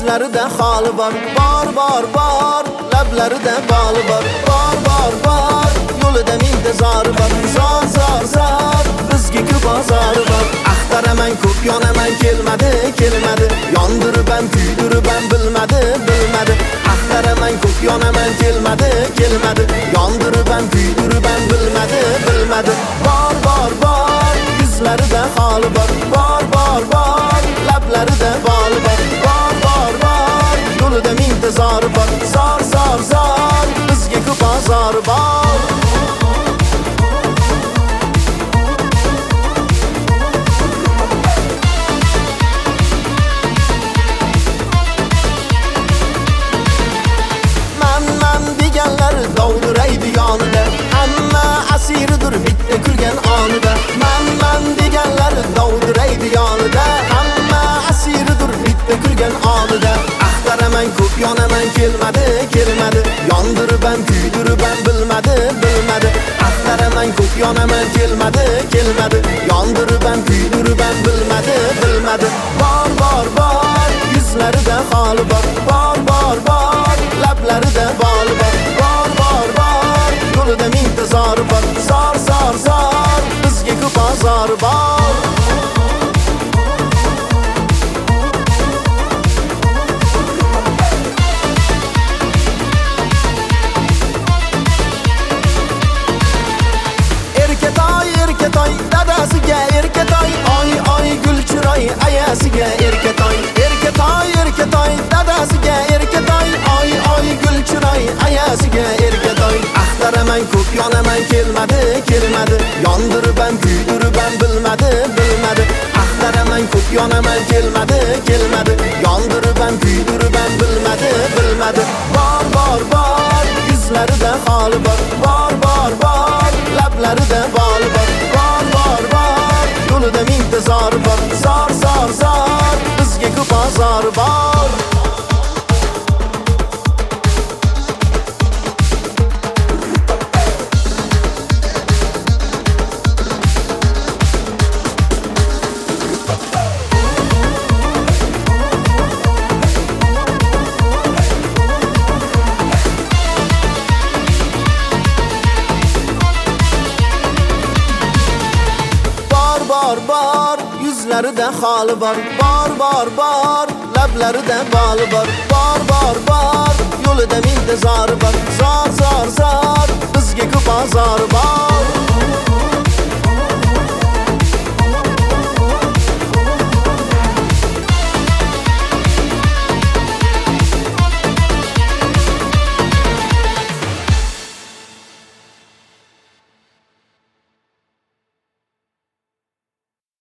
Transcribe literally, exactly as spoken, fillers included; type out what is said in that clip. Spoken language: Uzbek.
yuzlarida holi bor, bor bor bor, lablarida boli bor, bor bor bor, yo'lida intizori bor, zor zor zor, bizga ku bozori bor. Axtaraman ko'p yonaman, kelmadi kelmadi, yondirib ham kuydirib ham bilmadi bilmadi. Axtaraman ko'p yonaman, kelmadi kelmadi, yondirib ham kuydirib ham bilmadi bilmadi. Bor bor bor, yuzlarida holi bor, bor bor bor, lablarida boli bor, bor bor bor, yo'lida intizori bor, zor zor zor, bizga ku bozori bor. Dovdiraydi yonida, hamma asiridir bitta kulgan onida. Man man deganlar dovdiraydi yonida, hamma asiridir bitta kulgan onida. Axtaraman ko'p yonaman, kelmadi kelmadi, yondirib ham kuydirib ham bilmadi bilmadi. Axtaraman ko'p yonaman, kelmadi kelmadi, yondirib ham kuydirib ham bilmadi bilmadi. Bor bor bor, yuzlarida holi bor, bor bor bor, lablarida boli bor, bor bor bor, yo'lida intizori bor, zor zor zor, bizga ku bozori bor. Erkatoy erkatoy, dadasiga erkatoy, oy oy gulchiroy, ayasiga erkatoy. Erkatoy erkatoy, dadasiga erkatoy, oy oy gulchiroy, ayasiga erkatoy. Axtaraman ko'p yonaman, kelmadi kelmadi, yondirib ham kuydirib ham bilmadi bilmadi. Axtaraman ko'p yonaman, kelmadi kelmadi, yondirib ham kuydirib ham bilmadi bilmadi. Bor bor bor, yuzlarida holi bor, bor bor bor, lablarida boli bor, bor bor bor, yo'lida intizori bor, zor zor zor, bizga ku bozori bor. Bor bor, yuzlarida holi bor, bor bor bor, lablarida boli bor, bor bor bor, yo'lida intizori bor, zor zor zor, bizga ku bozori bor.